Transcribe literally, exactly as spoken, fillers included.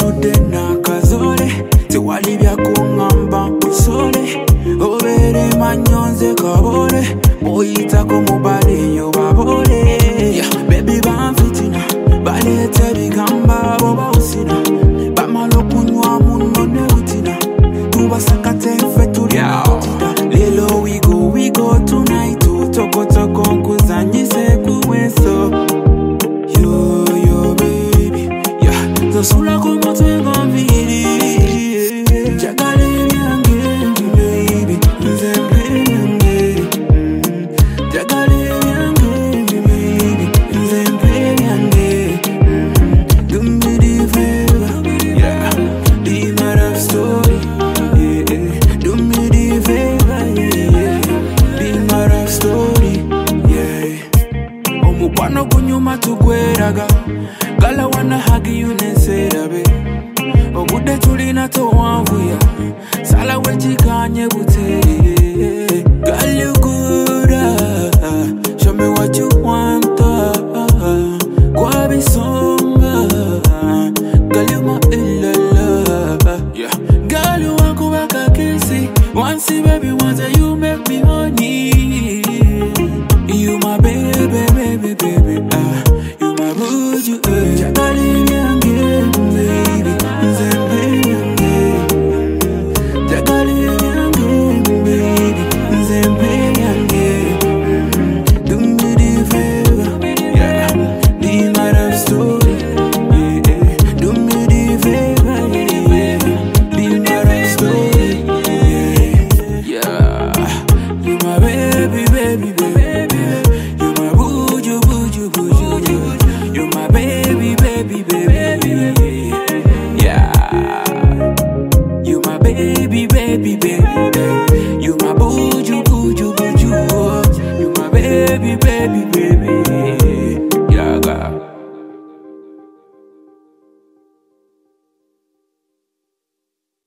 Ntunudde n'akazole tewali byakungamba nsole obere manyonze kabole oyitako mubale yo babole baby banfitina balete bigamba boba usina bamala okunywa muno ne butina tubasakate ffe tuli lelo we go we go tonight tokotoko nkuzanyise kuweso yo yo baby yeah tosula kumutwe ngomviri